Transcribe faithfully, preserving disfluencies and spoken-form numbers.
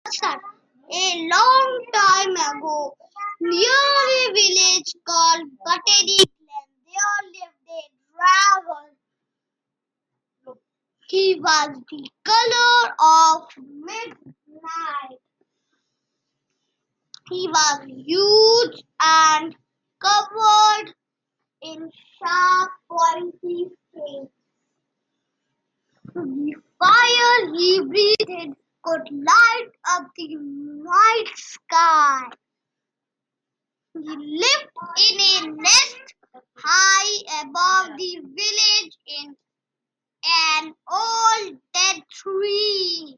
Son. A long time ago, near a village called Battery Glen, there lived a dragon. He was the color of midnight. He was huge and covered in sharp, pointy scales. The fire he breathed could light up the night sky. He lived in a nest high above the village in an old dead tree.